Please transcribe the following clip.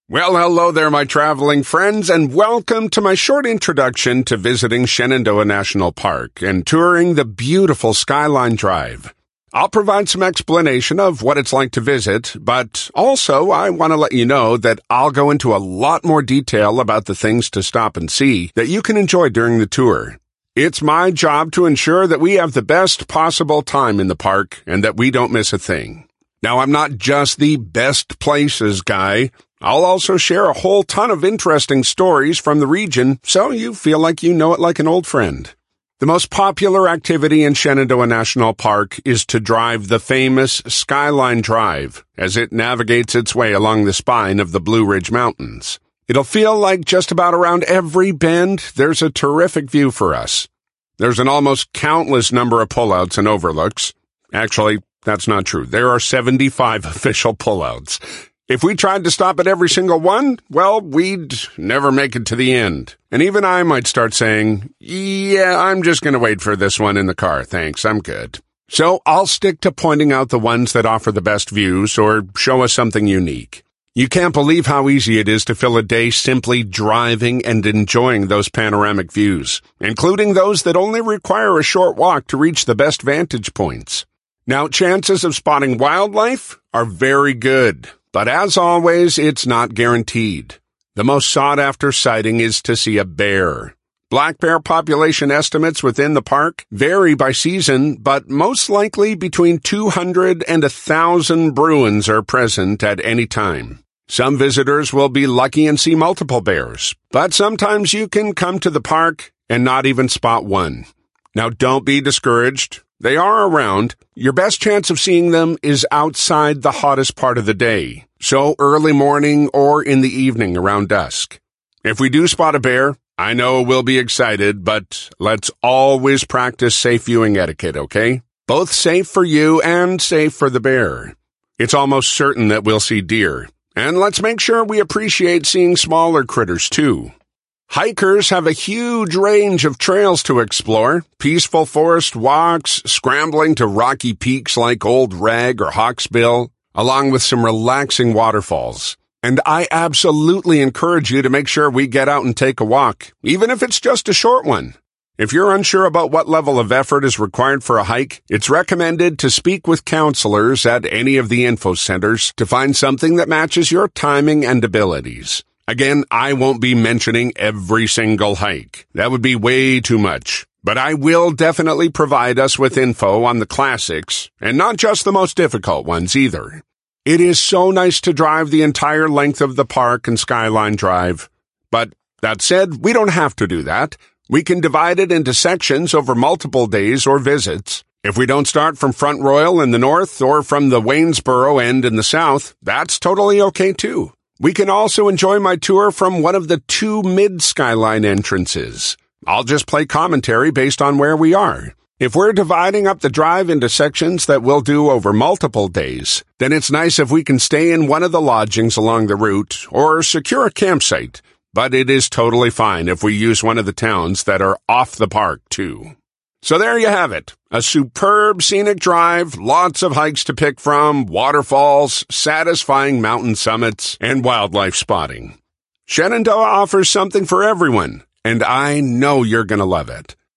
Well, hello there, my traveling friends, and welcome to my short introduction to visiting Shenandoah National Park and touring the beautiful Skyline Drive. I'll provide some explanation of what it's like to visit, but also I want to let you know that I'll go into a lot more detail about the things to stop and see that you can enjoy during the tour. It's my job to ensure that we have the best possible time in the park and that we don't miss a thing. Now, I'm not just the best places guy. I'll also share a whole ton of interesting stories from the region so you feel like you know it like an old friend. The most popular activity in Shenandoah National Park is to drive the famous Skyline Drive as it navigates its way along the spine of the Blue Ridge Mountains. It'll feel like just about around every bend there's a terrific view for us. There's an almost countless number of pullouts and overlooks. Actually, that's not true. There are 75 official pullouts. If we tried to stop at every single one, well, we'd never make it to the end. And even I might start saying, yeah, I'm just going to wait for this one in the car. Thanks, I'm good. So I'll stick to pointing out the ones that offer the best views or show us something unique. You can't believe how easy it is to fill a day simply driving and enjoying those panoramic views, including those that only require a short walk to reach the best vantage points. Now, chances of spotting wildlife are very good. But as always, it's not guaranteed. The most sought-after sighting is to see a bear. Black bear population estimates within the park vary by season, but most likely between 200 and 1,000 Bruins are present at any time. Some visitors will be lucky and see multiple bears, but sometimes you can come to the park and not even spot one. Now, don't be discouraged. They are around. Your best chance of seeing them is outside the hottest part of the day, so early morning or in the evening around dusk. If we do spot a bear, I know we'll be excited, but let's always practice safe viewing etiquette, okay? Both safe for you and safe for the bear. It's almost certain that we'll see deer, and let's make sure we appreciate seeing smaller critters too. Hikers have a huge range of trails to explore, peaceful forest walks, scrambling to rocky peaks like Old Rag or Hawksbill, along with some relaxing waterfalls. And I absolutely encourage you to make sure we get out and take a walk, even if it's just a short one. If you're unsure about what level of effort is required for a hike, it's recommended to speak with counselors at any of the info centers to find something that matches your timing and abilities. Again, I won't be mentioning every single hike. That would be way too much. But I will definitely provide us with info on the classics, and not just the most difficult ones either. It is so nice to drive the entire length of the park and Skyline Drive. But that said, we don't have to do that. We can divide it into sections over multiple days or visits. If we don't start from Front Royal in the north or from the Waynesboro end in the south, that's totally okay too. We can also enjoy my tour from one of the two mid-Skyline entrances. I'll just play commentary based on where we are. If we're dividing up the drive into sections that we'll do over multiple days, then it's nice if we can stay in one of the lodgings along the route or secure a campsite. But it is totally fine if we use one of the towns that are off the park too. So there you have it. A superb scenic drive, lots of hikes to pick from, waterfalls, satisfying mountain summits, and wildlife spotting. Shenandoah offers something for everyone, and I know you're going to love it.